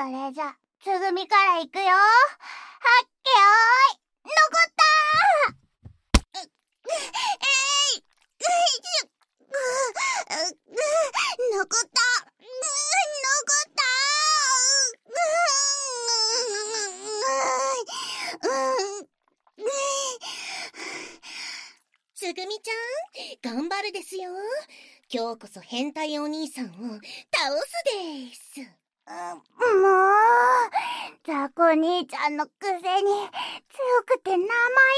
れじゃ、つぐみから行くよ。はっけよーい、残ったー。残った。 つぐみちゃん、頑張るですよ。今日こそ変態お兄さんを倒すです。 もう、ザコ兄ちゃんのくせに強くて生意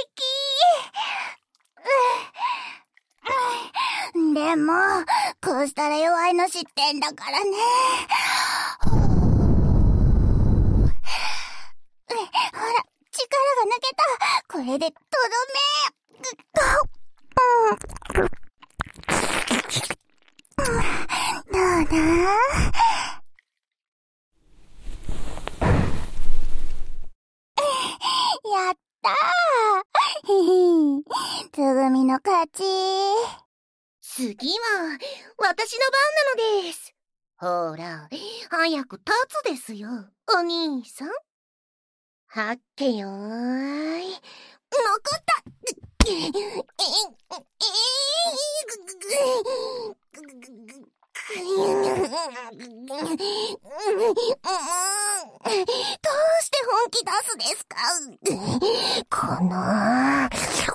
気。でも、こうしたら弱いの知ってんだからね。ほら、力が抜けた。これでとどめ。どうだ？やったー。つぐみの勝ち。 次は私の番なのです。ほら、早く立つですよ、お兄さん。はっけよーい。残った。どうして本気出すですか？この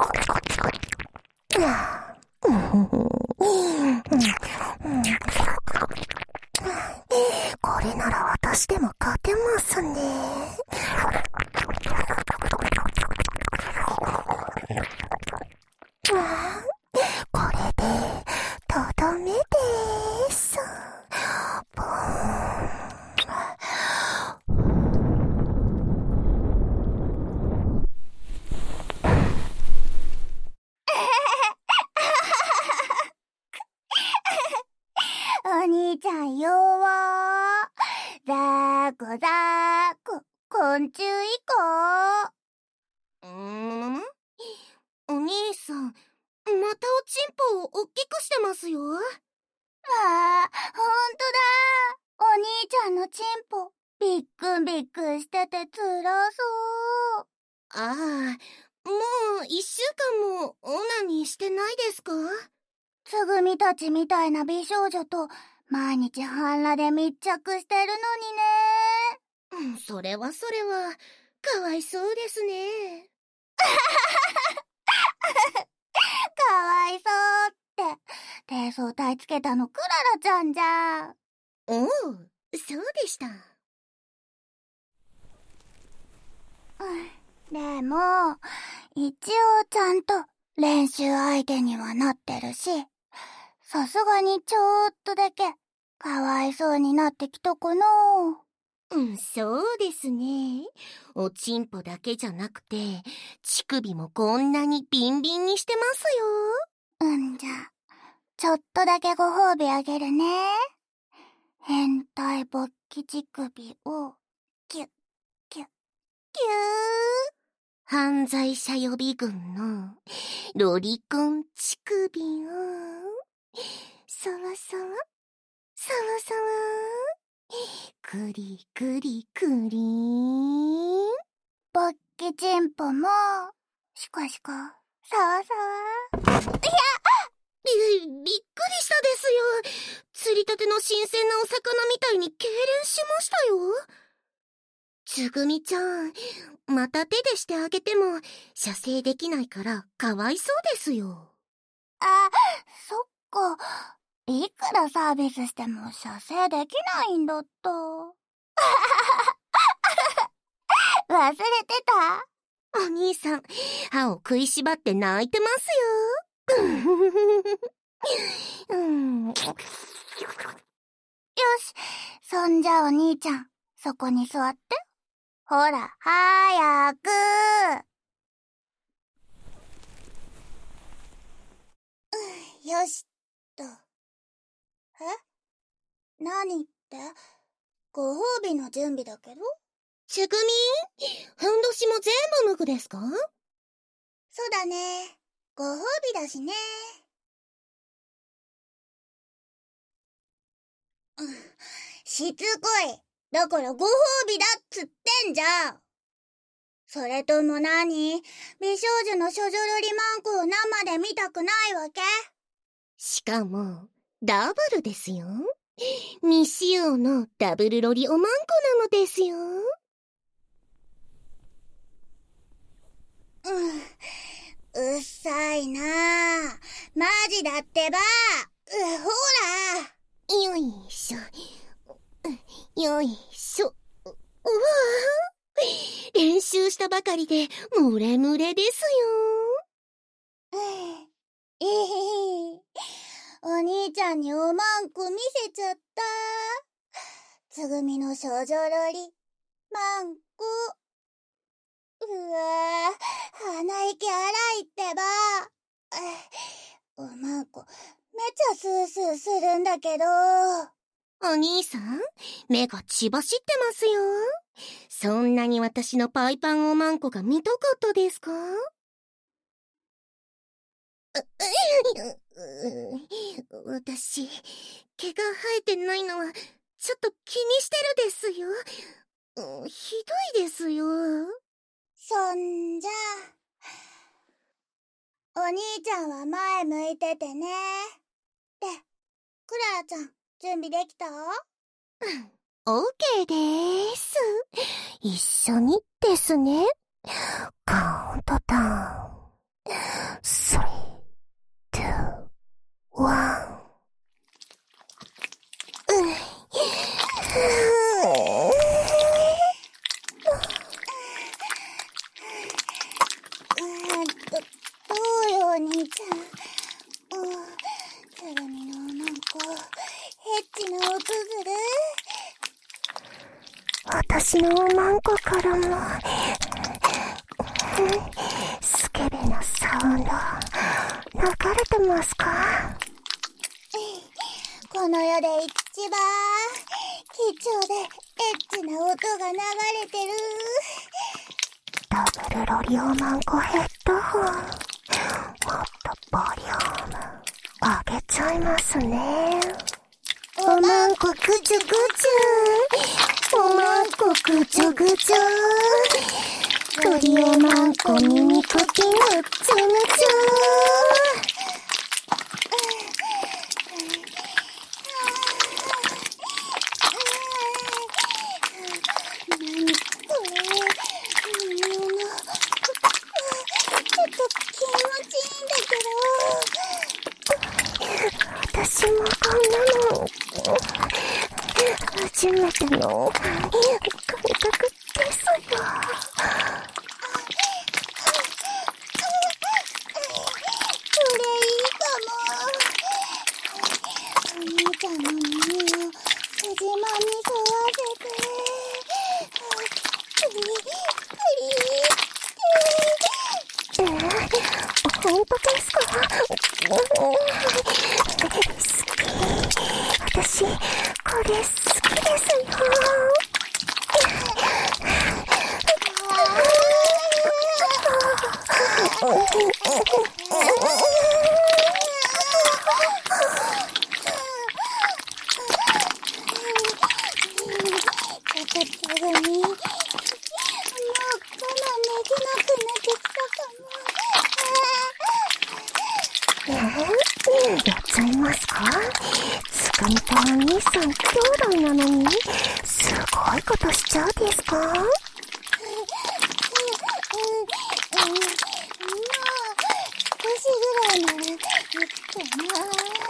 これなら私でも勝てますね。これでとどめです。ボーン。 お兄ちゃん弱ざーこざーこ、昆虫以降。 お兄さん、またおちんぽをおっきくしてますよ。 ああ、ほんとだ。お兄ちゃんのチンポ、びっくんびっくんしててつらそう。 ああ、もう1週間もオナニーしてないですか？ つぐみたちみたいな美少女と毎日半裸で密着してるのにね。 それはかわいそうですね。 かわいそうって、低層体つけたのクララちゃんじゃん。 おう、そうでした。 でも、一応ちゃんと練習相手にはなってるし、さすがにちょっとだけかわいそうになってきたかな。 そうですね。おちんぽだけじゃなくて、乳首もこんなにビンビンにしてますよ。 じゃあ、ちょっとだけご褒美あげるね。変態勃起乳首を、キュッ、キュッ、キュー。 犯罪者予備軍のロリコン乳首を、そわそわ、そわそわ、くりくりくりーん。 勃起チンポも、シコシコ、さわさわ。 びっくりしたですよ。釣りたての新鮮なお魚みたいに痙攣しましたよ。つぐみちゃん、また手でしてあげても射精できないからかわいそうですよ。 あ、そっか。いくらサービスしても射精できないんだった。忘れてた。 お兄さん、歯を食いしばって泣いてますよ。 よし、そんじゃお兄ちゃん、そこに座って。ほら、早く。よしと。何って？ご褒美の準備だけど？ ちぐみ、ふんどしも全部脱ぐですか？ そうだね。ご褒美だしね。しつこい。 だからご褒美だっつってんじゃん。それとも何？美少女の処女ロリマンコを生で見たくないわけ？ しかも、ダブルですよ。未使用のダブルロリおまんこなのですよ。 うっさいなぁ。マジだってば。ほら。 よいしょ。よいしょ。うわぁ。練習したばかりで、ムレムレですよ。 お兄ちゃんにおまんこ見せちゃった。つぐみの少女ロリ、まんこ。うわぁ、鼻息荒いってば。おまんこ、めちゃスースーするんだけど。 お兄さん、目が血走ってますよ。そんなに私のパイパンおまんこが見たかったですか？私、毛が生えてないのは、ちょっと気にしてるですよ。ひどいですよ。 そんじゃ、お兄ちゃんは前向いててね。で、クララちゃん、準備できた？ オーケーでーす。一緒にですね。カウントダウン。3、2、1。 どうよお兄ちゃん。つぐみのおまんこ、エッチな音する？ 私のおまんこからも、スケベなサウンド、流れてますか？ この世で一番貴重でエッチな音が流れてる。 ダブルロリオマンコヘッドホン。もっとボリューム上げちゃいますね。 おまんこぐちゅぐちゅ。おまんこぐちゅぐちゅ。 ロリオマンコ耳かきむっちゃむちゃ。私もこんなの初めての感覚ですよ。 それいいかも。お兄ちゃんの耳を筋間に沿わせて、クリクリ本当ですか？好き。私、これ好きですよ。 つぐみ、もう我慢できなくなってきたかも。 やっちゃいますか？つかみとお兄さん兄弟なのに、すごいことしちゃうですか？ もう少しぐらいならいいかな。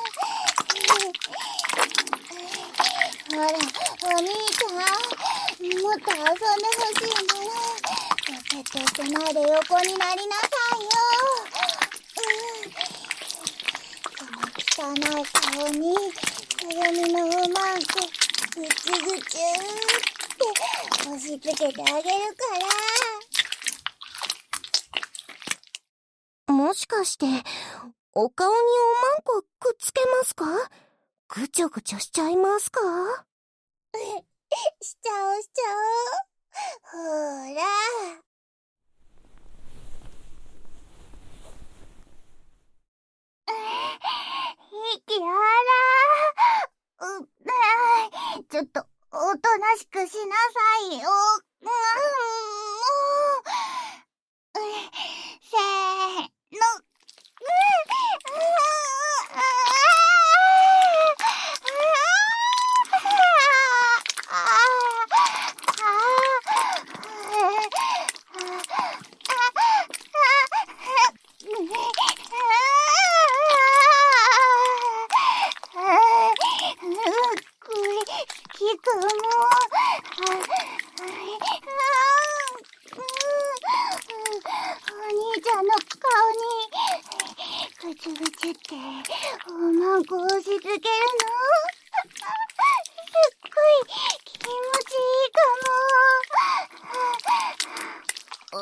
ほら、お兄ちゃん、もっと遊んでほしいなら、ポケットしてないで横になりなさいよ。この汚い顔に、つぐみのおまんこ、ぐちゅぐちゅって押し付けてあげるから。 もしかして、お顔におまんこくっつけますか？ぐちょぐちょしちゃいますか？ しちゃおうしちゃおう。ほら。息あら。ちょっと、 おとなしくしなさいよ。もう。せーの。これ、きくも。お兄ちゃんの顔にぐちゅぐちゅっておまんこを押し付けるのすっごい気持ちいいかも。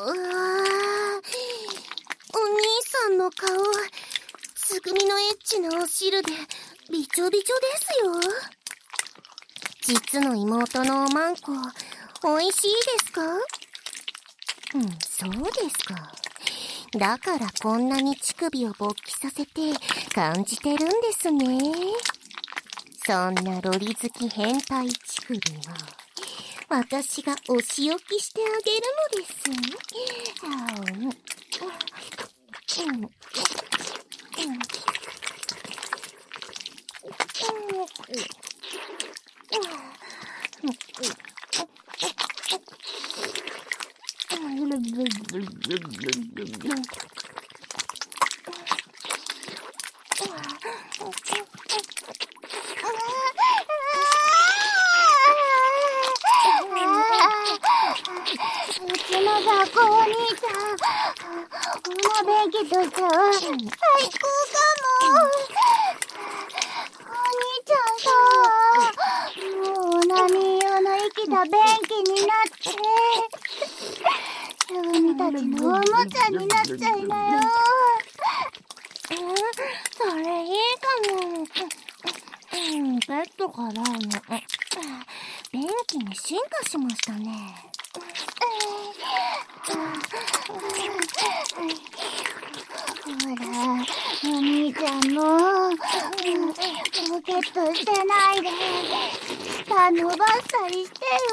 お兄さんの顔、つぐみのエッチなお汁でびちょびちょですよ。実の妹のおまんこ、おいしいですか？そうですか。だからこんなに乳首を勃起させて感じてるんですね。そんなロリ好き変態乳首は私がお仕置きしてあげるのです。 うちの雑魚お兄ちゃん、おなべんきとしては最高かも。お兄ちゃんさ、もう何用の生きた便器になってつぐみたちのおもちゃになっちゃいなよ。 それいいかも。ベッドから便器に進化しましたね。 ほら、お兄ちゃんもポケットしてないで舌伸ばしたりしてよ。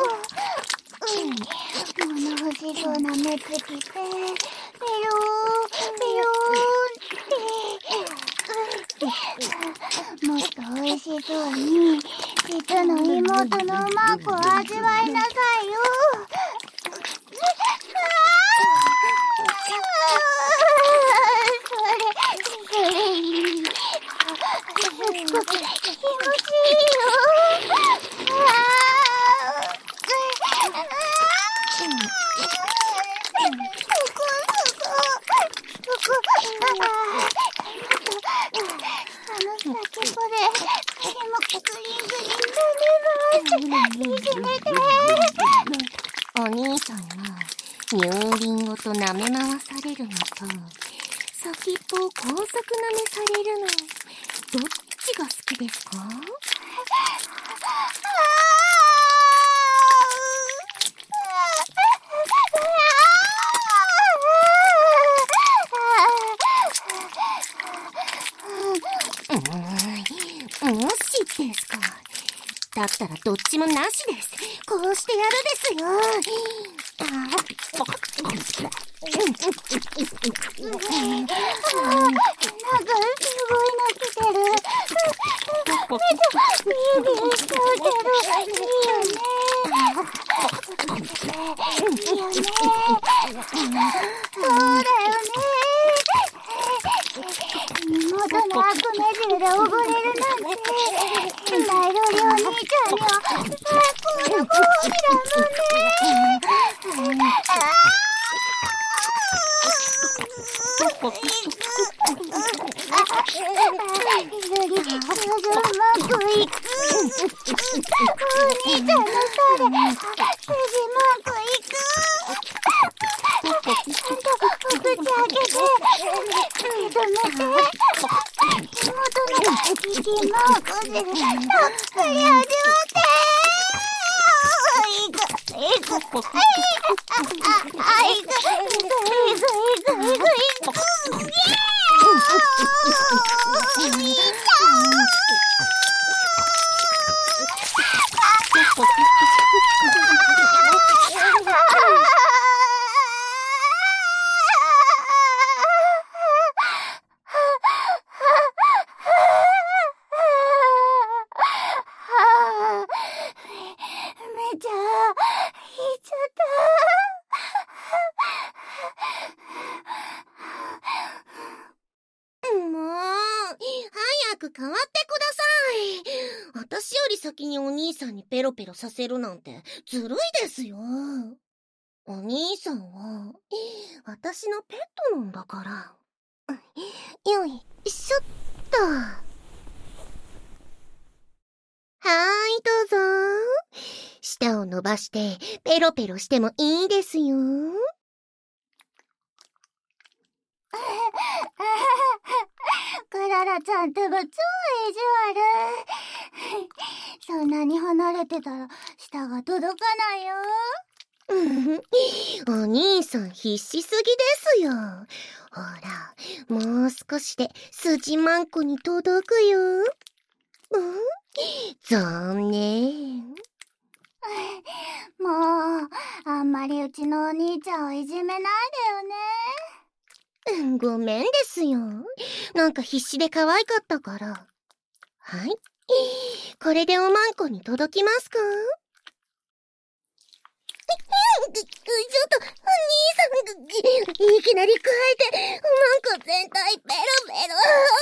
物欲しそうな目つきてペローペローってもっと美味しそうに実の妹のうまんこを味わいなさいよ。それいい。すっごく気持ちいいよ。先っぽで首もグリングリン舐めます。いじめて。 お兄さんは乳輪ごと舐め回されるのと先っぽを高速舐めされるの、どっちが好きですか？もしですか。だったらどっちもなしです。こうしてやるですよ。 なんかすごいの来てる。ビリビリしちゃうけどいいよね。いいよね。そうだよね。妹の悪目汁で溺れるなんて大ロリお兄ちゃんには最高のご褒美だもんね。 私より先にお兄さんにペロペロさせるなんてずるいですよ。お兄さんは私のペットなんだから。よいしょっと。はーい、どうぞ。舌を伸ばしてペロペロしてもいいですよ。 クララちゃんってば超意地悪。そんなに離れてたら舌が届かないよ。 お兄さん必死すぎですよ。ほら、もう少しで筋まんこに届くよ。残念。 もう、あんまりうちのお兄ちゃんをいじめないでよね。 ごめんですよ。なんか必死で可愛かったから。はい。これでおまんこに届きますか？ちょっと、お兄さんが、いきなり加えて、おまんこ全体ペロペロ。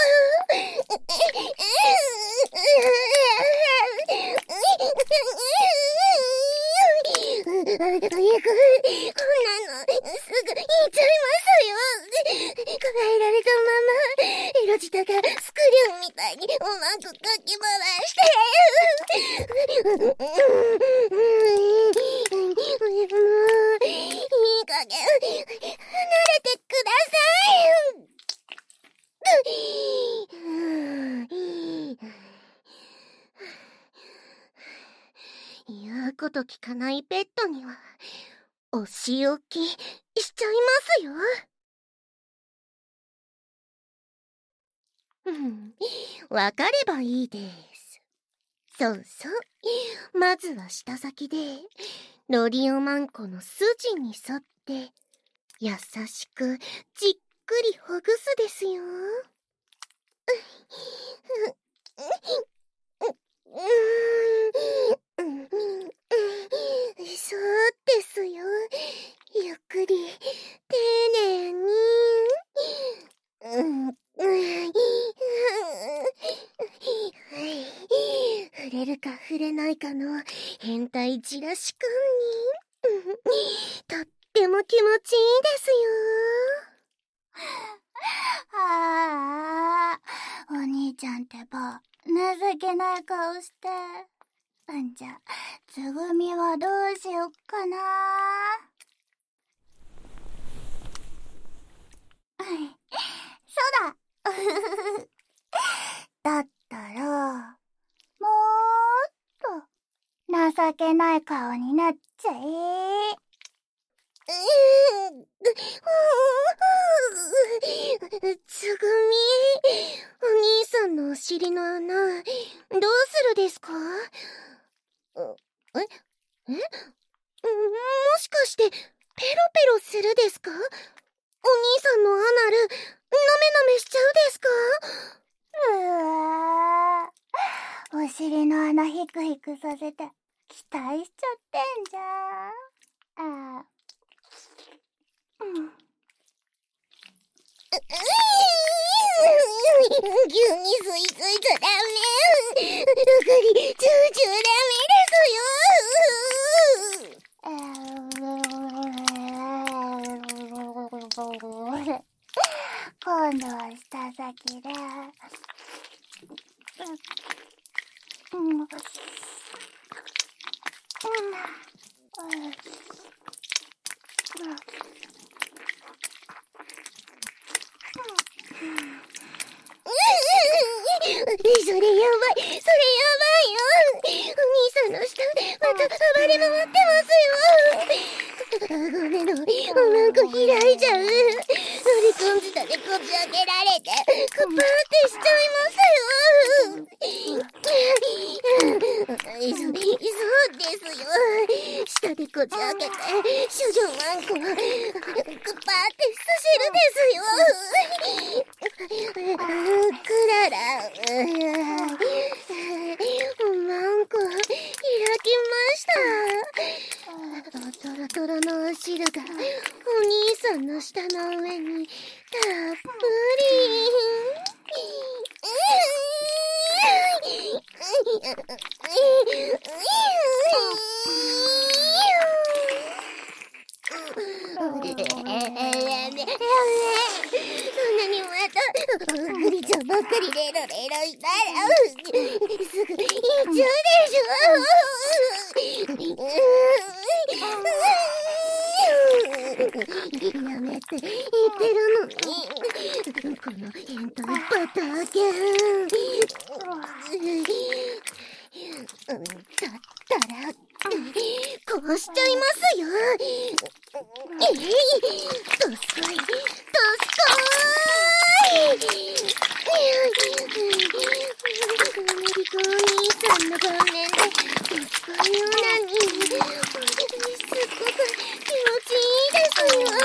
こんなの、すぐ言っちゃいますよ。加えられたまま、エロ舌がスクリューみたいにおまんこかき回して。もう、いい加減、離れてください。言うこと聞かないペットには、お仕置きしちゃいますよ。わかればいいです。そうそう。まずは舌先で、ロリオマンコの筋に沿って、優しくじっくりほぐすですよ。そうですよ。ゆっくり、丁寧に。触れるか触れないかの変態じらし感に。とっても気持ちいいですよ。 ああ、お兄ちゃんってば、情けない顔して。んじゃ、つぐみはどうしよっかな。そうだだったら、もっと情けない顔になっちゃえ。 つぐみ、お兄さんのお尻の穴、どうするですか？もしかして、ペロペロするですか？お兄さんのアナル、なめなめしちゃうですか？ お尻の穴ヒクヒクさせて、期待しちゃってんじゃん。 急に吸い付いちゃダメ。うかり、チューチューダメですよ。 今度は舌先で。 それやばいよ。お兄さんの舌、また暴れ回ってますよ。顎根のおまんこ開いちゃう。乗り込ん舌でこじ開けられて、クパーってしちゃいますよ。そうですよ。舌でこじ開けて、処女まんこ、クパーってさせるですよ。クララ、おまんこ、開きました。トロトロのお汁が、お兄さんの舌の上に、たっぷり。 そんなにまたグリちゃんばっかりレロレロいたらすぐ行っちゃうでしょ。やめて言ってるのに、この変態バター犬。だったらこうしちゃいますよ。どすこいどすこい。アメリカお兄さんの顔面でどすこいようなにすっごく気持ちいいですよ。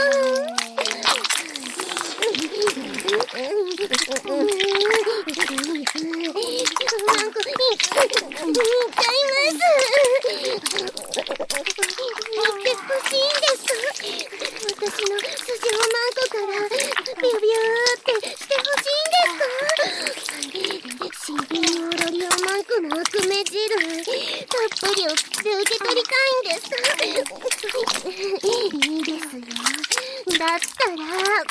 なんか言っちゃいます。言ってほしいんですか？私の筋をマンコからビュビューってしてほしいんですか？新品のオロリオマンコの悪目汁たっぷり送って受け取りたいんです。いいですよ。だったら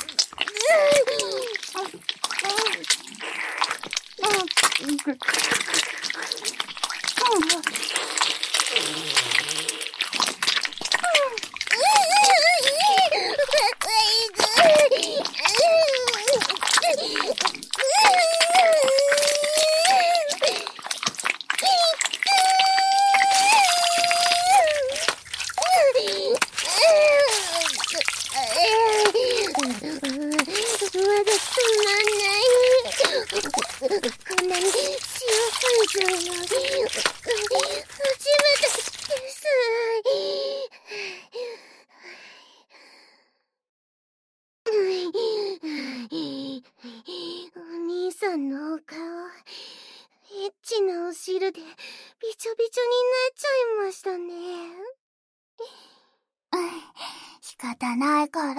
こんなに塩水準の初めてです。お兄さんのお顔、エッチなお汁でびちょびちょになっちゃいましたね。 仕方ないから、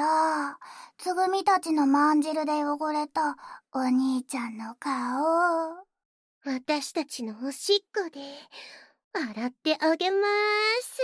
つぐみたちのまんじるで汚れたお兄ちゃんの顔。 私たちのおしっこで洗ってあげまーす。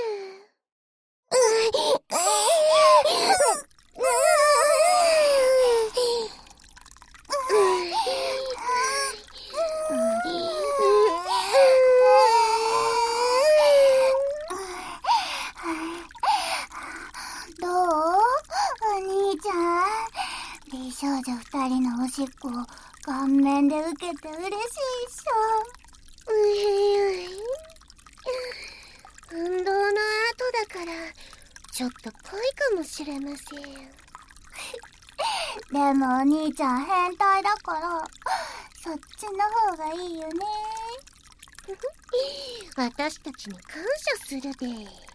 どう？お兄ちゃん。美少女二人のおしっこを顔面で受けて嬉しいっしょ。運動の後だからちょっと濃いかもしれません。 でもお兄ちゃん変態だからそっちの方がいいよね。 私たちに感謝するで。